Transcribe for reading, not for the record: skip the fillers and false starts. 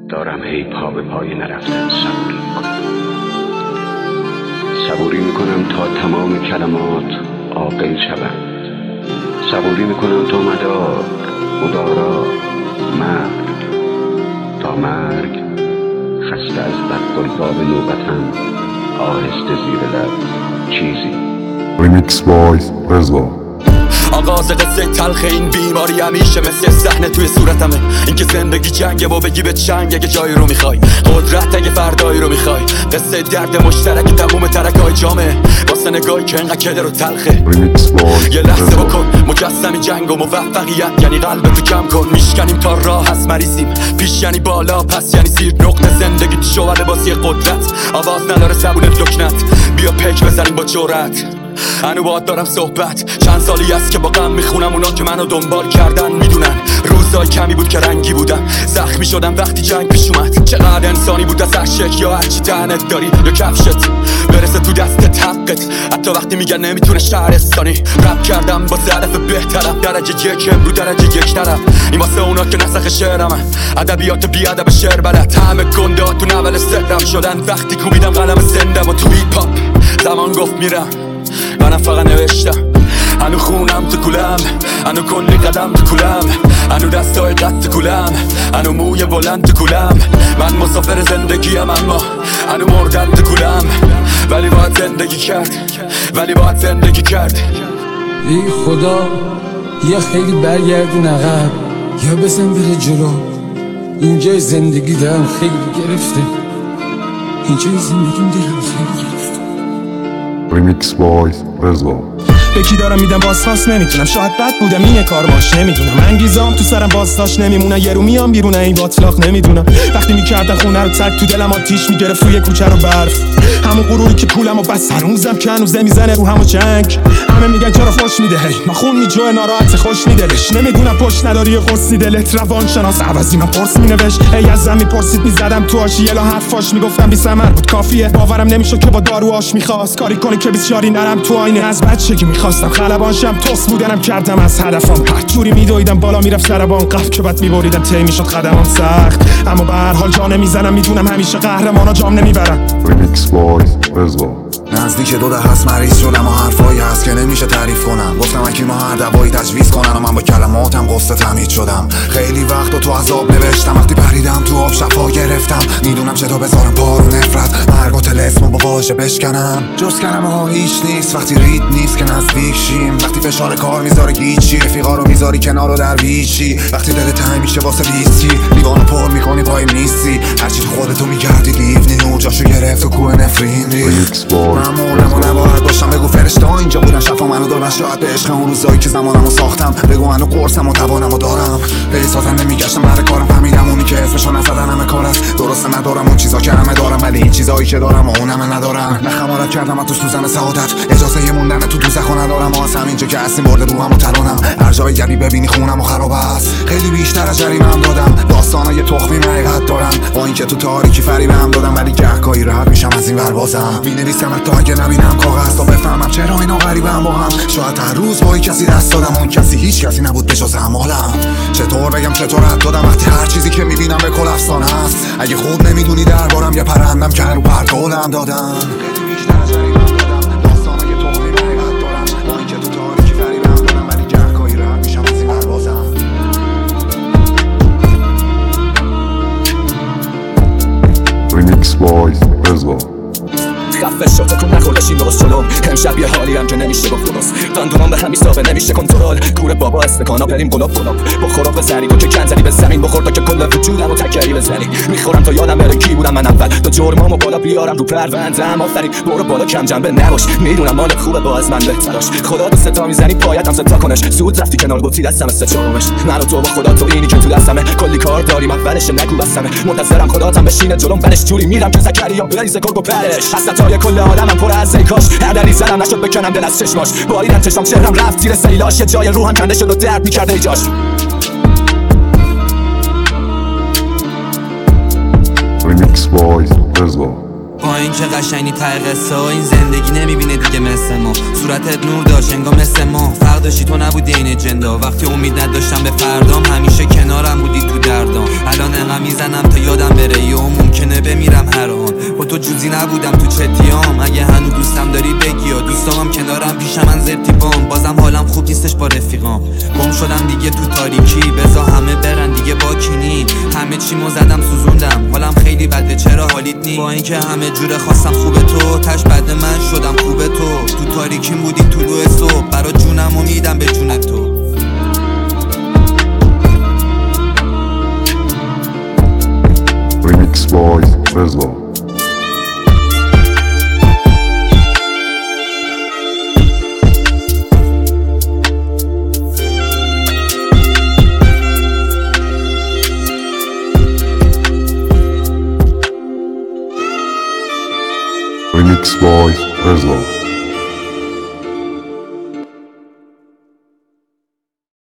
دارم هی پا به پای نرفتن صبوری میکنم تا تمام کلمات عاقل شوند، صبوری میکنم تا مدار مدارا مرگ تا مرگ. خسته از بدگلباب نوبتم آهسته زیر لب چیزی. ریمیکس بای رضا. آغاز قصه تلخ این بیماری همیشه مثل صحنه توی صورتمه. اینکه زندگی جنگه و بگی به چنگ اگه جایی رو میخوای، قدرت اگه فردایی رو میخوای. قصه درد مشترک تموم ترکای جامعه واسه نگاهی که انقدر کدر و تلخه. یه لحظه بکن مجسمی جنگ و موفقیت یعنی قلبتو کم کن. میشکنیم تا راه هست مریضیم، پیش یعنی بالا پس یعنی زیر. نقطه زندگی تو شوال بازی قدرت، آواز نداره زبون لکنت. بیا پیک بزنیم با جرأت. هنو باید دارم صحبت، چند سالی است که با غم میخونم. اونا که منو دنبال کردن میدونن روزای کمی بود که رنگی بودم، زخمی شدم وقتی جنگ پیش اومد. چقدر انسانی بود از هر شکل، یا هرچی تنت داری یا کفشت برسه تو دستت حقت. حتی وقتی میگن نمیتونه شهرستانی. رپ کردم با هدف بهترم، درجه یک امرو درجه یک طرف. این واسه اونا که نسخ شعرمن، ادبیات بی ادب شعر بلد. همه گنده ها تو نول سرم شدن وقتی کوبیدم قلم زنده و تو هیپ هاپ. زمان گفت میرم، منم فقط نوشتم. هنو خونم تو کولم، هنو کلی قدم تو کولم، هنو دستای قد تو کولم، هنو موی بلند تو کولم. من مسافر زندگیم اما هنو مردن تو کولم. ولی باید زندگی کرد، ولی باید زندگی کرد. ای خدا یا خیلی برگردون عقب یا بزن بره جلو. اینجای زندگی دارم خیلی گرفته، اینجای زندگیم دارم خیلی گرفته. ریمیکس بای رضا. به کی دارم میدم واسواس نمیتونم، شاید بد بودم این کار باش نمیدونم. انگیزام تو سرم بازداشت نمیمونه، یه رو میام بیرون این باطلاق نمیدونم. وقتی میکردن خونه رو ترک تو دلم آتیش میگرفت روی کوچه رو برف. همون غروری که پولمو بس هنوزم که هنوز نمیزنه رو همو جنگ. همه میگن چرا فوش میده هی ما خون میجوه ناراحت خوش میدلش. نمیدونم پشت نداری قصی دلت روان شناس عوضی من پرس مینوشت. ای از زمین پرسید میزدم تو آشی الا حرفاش میگفتم بی ثمر بود کافیه. باورم نمیشد که با دارو آش میخواست کاری کنه که بسیاری نرم تو آینه. از بچگی میخواستم خلبانشم، توس بودنم کردم از هدفم. هر جوری میدویدم بالا میرفت سربان قف که بعد میبریدم تی میشد قدمم سخت. اما به هر حال جا نمیزنم، میدونم همیشه قهرمانا جام نمیبرن. ریمیکس بای رضا. نزدیک 2 دهه هست مریض شدم و حرفایی هست که نمیشه تعریف کنم. گفتم اکی ما هر دوایی تجویز کنن و من با کلماتم قصه تمهید شدم. خیلی وقت و تو عذاب نوشتم، وقتی پریدم تو آب شفا گرفتم. میدونم چطور بذارم پارو نفرت، مرگ و طلسمو با واژه بشکنم. جز کلمه ها هیچ نیست وقتی رید نیست که نزدیک شیم. وقتی فشار کار میذاره گیچی، رفیقا رو میذاری کنار و در ویچی. وقتی دل تنگ میشه واسه ویسکی، لیوانو پر میکنی پای نیستی. هرچی تو خودتو میگردی دیونی و جاشو گرفت و کوه نفرین ریخت. من مردم و نباید باشم، بگو فرشته ها اینجا بودن شفا منو دادن. شاید به عشق اون روزایی که زمانمو ساختم، بگو منو قرصم و توانمو دارم. به سازنده میگشتم برای کارم، فهمیدم اونی که اسمشو نزدن همه کار است. درسته ندارم اون چیزا که همه دارم، ولی این چیزایی که دارم و اون همه ندارم. نه خمارت کردم اتوش تو زن سعادت، اجازه موندن تو دوزخو ندارم. از همینجا که هستیم برده روحم و تلانم. هر جای گلی ببینی خونم و خراب است. خیلی بیشتر از جریمه‌ام دادم، داستانای تخمی حقیقت دارن. با اینکه تو تاریکی فریبم دادم، ولی گهگاهی راحت میشم از این ور بازم. مینویسم حتی اگه نبینم کاغذ تا بفهمم چرا اینا غریبم با هم. شاید هر روز با کسی دست دادم، اون کسی هیچ کسی نبود بجز اعمالم. چطور بگم چطور رد دادم وقتی هر چیزی که میبینم به کل افسانه است. اگه خوب نمیدونی دربارم یه پرندم که رو پرتولم دادم. خیلی بیشتر از جریمه‌ام دادم، داستانای تخمی حقیقت دارن. با اینکه تو تاریکی فریبم دادم، ولی گهگاهی راحت میشم از این ور بازم. ریمیکس بای رضا. خفه شد تکون نخوردشیم درست جلوم. امشب یه حالی هم که نمیشه گفت درست. دندونام به هم میسابه نمیشه کنترل. گور بابا استکانا بریم گلاب بخورا بزنی تو که کنزنی به زمین. بخور تا که کل وجودم و تکری بزنی. میخورم تا یادم بره کی بودم من اول، تا جرمامو بالا بیارم رو پروندم. آفرین برو بالا کم جنبه نباش، میدونم مال خوبه با از من بهتراش. خدا دوست تا میزنی پایتم ستا کنش. زود رفتی کنار گفتی دستم سه چهارمش. من و تو با خدا تو اینی که تو دستمه. کلی کار داریم اولش نگو بسمه. منتظرم خداتم بشینه جلوم ولش جوری میرم که زکریا بریزه گرگ و پرش. حسرتای کل آدمم پر از کاش هر دری زدم نشد بکنم دل از چشماش. باریدم چشام چهرم رفت زیر سیلاش. یه جای روحم کنده شد و درد میکرده ایجاش. ریمیکس بای رضا. با این که قشنگی ته قصه ها این زندگی نمیبینه دیگه مثل ما. صورتت نور داشت انگار مثل ما، فرق داشتی تو نبودی این جندا. وقتی امید نداشتم به فردام همیشه کنارم بودی تو دردام. الان انقدر میزنم تا یادم بره یا ممکنه بمیرم هر آن. با تو جوزی نبودم تو چتیام، اگه هنوز دوستم داری بگی یا دوستامم کنارم پیش من زرتیبام. بازم حالم خوب نیستش با رفیقام، گم شدم دیگه تو تاریکی. بزا همه برن دیگه با کینی، همه چیمو زدم سوزوندم. حالم خیلی بده چرا حالیت نی؟ با اینکه همه جوره خواستم خوبه تو تش بعد من شدم خوبه تو تاریکیم بودی طلوع صبح برا جونم و میدم به جون تو. Remix Boys Vezlo. Remix Boys Vezlo.